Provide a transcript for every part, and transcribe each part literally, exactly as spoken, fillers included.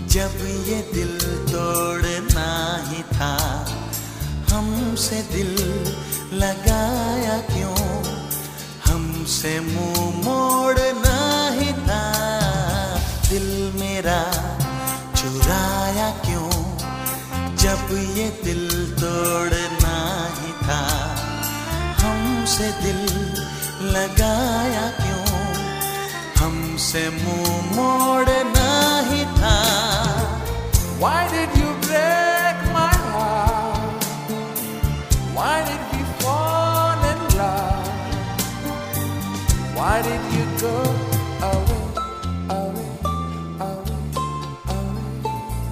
जब ये दिल तोड़ना ही था, हमसे दिल लगाया क्यों? हमसे मुंह मोड़ना ही था, दिल मेरा चुराया क्यों? जब ये दिल तोड़ना ही था, हमसे दिल लगाया क्यों? हमसे मुंह मोड़ना ही था। Why did you break my heart? Why did we fall in love? Why did you go away, away, away, away?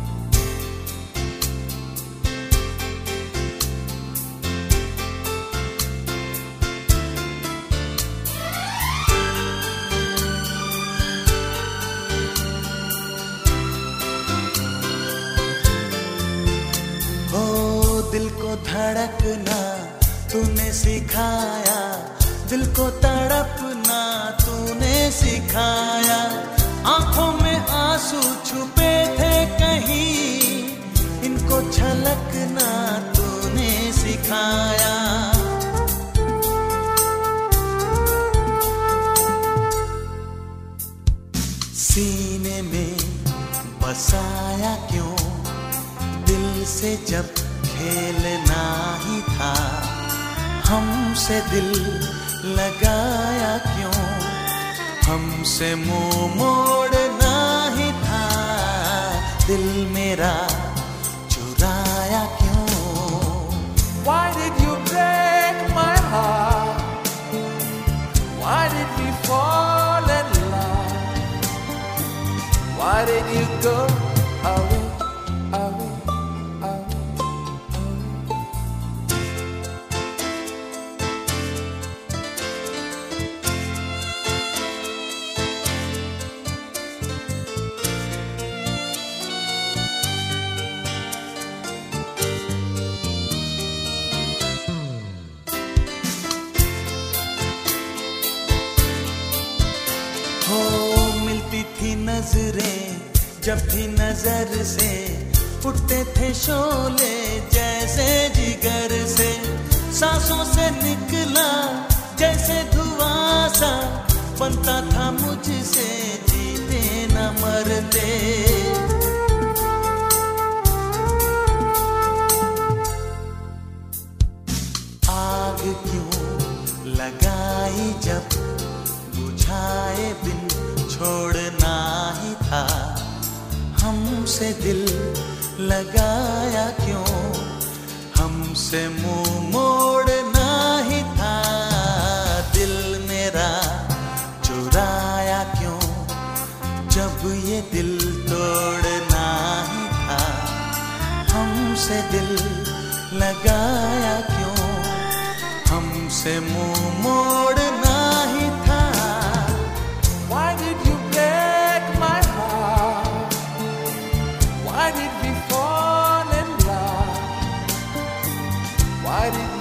दिल को धड़कना तूने सिखाया, दिल को तड़पना तूने सिखाया। आंखों में आंसू छुपे थे कहीं, इनको छलकना तूने सिखाया। सीने में बसाया क्यों? दिल से जब खेलना ही था, हमसे दिल लगाया क्यों? हमसे मुंह मोड़ना ही था, दिल मेरा चुराया क्यों? Why did you break my heart? Why did we fall in love? Why did you go away, away? हो मिलती थी नजरें जब भी नजर से, उठते थे शोले जैसे जिगर से। सांसों से निकला जैसे धुआं सा, बनता था मुझसे जीते न मरते। आग क्यों लगाई जब बुझाए बिन छोड़ना ही था, हमसे दिल लगाया क्यों? हमसे मुंह मोड़ना ही था, दिल मेरा चुराया क्यों? जब ये दिल तोड़ना ही था, हमसे दिल लगाया क्यों? हमसे मुंह मोड़ना ही था। Why did you break my heart? Why did we fall in love? Why did